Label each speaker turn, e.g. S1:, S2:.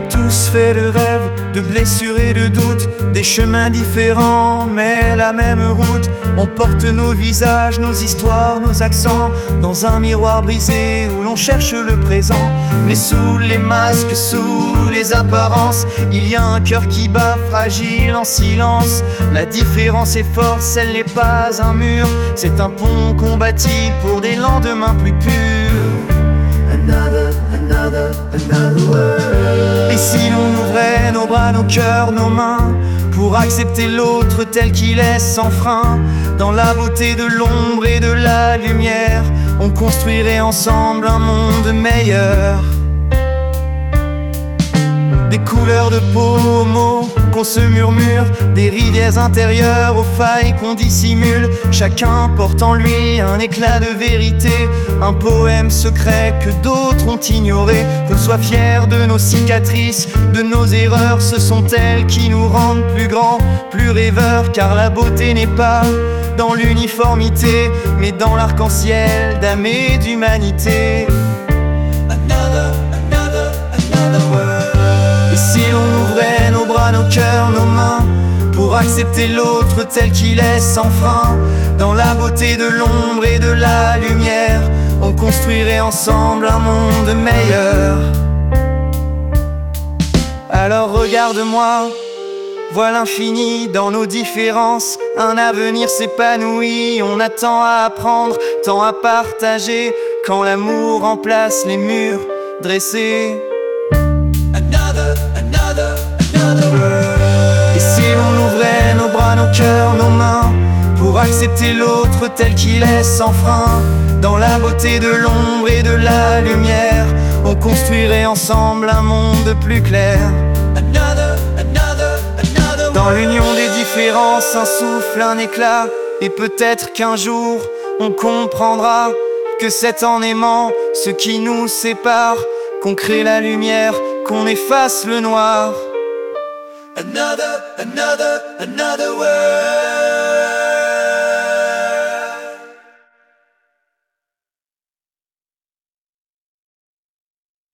S1: tous fait de rêves, de blessures et de doutes, des chemins différents mais la même route. On porte nos visages, nos histoires, nos accents dans un miroir brisé où l'on cherche le présent. Mais sous les masques, sous les apparences, il y a un cœur qui bat fragile en silence. La différence est force, elle n'est pas un mur, c'est un pont qu'on bâtit pour des lendemains plus purs. Another world. Et si l'on ouvrait nos bras, nos cœurs, nos mains pour accepter l'autre tel qu'il est sans frein, dans la beauté de l'ombre et de la lumière, on construirait ensemble un monde meilleur. Des couleurs de peau aux mots qu'on se murmure, des rivières intérieures aux failles qu'on dissimule. Chacun porte en lui un éclat de vérité, un poème secret que d'autres ont ignoré. Qu'on soit fiers de nos cicatrices, de nos erreurs, ce sont elles qui nous rendent plus grands, plus rêveurs. Car la beauté n'est pas dans l'uniformité, mais dans l'arc-en-ciel d'âme et d'humanité. Another world. Et si l'on ouvrait nos bras, nos cœurs, nos mains pour accepter l'autre tel qu'il est sans frein, dans la beauté de l'ombre et de la lumière, on construirait ensemble un monde meilleur. Alors regarde-moi, vois l'infini dans nos différences, un avenir s'épanouit. On a tant à apprendre, tant à partager, quand l'amour remplace les murs dressés. Another world. Et si l'on ouvrait nos bras, nos cœurs, nos mains pour accepter l'autre tel qu'il est sans frein, dans la beauté de l'ombre et de la lumière, on construirait ensemble un monde plus clair. Dans l'union des différences, un souffle, un éclat. Et peut-être qu'un jour on comprendra que c'est en aimant ce qui nous sépare qu'on crée la lumière, qu'on efface le noir. Another world.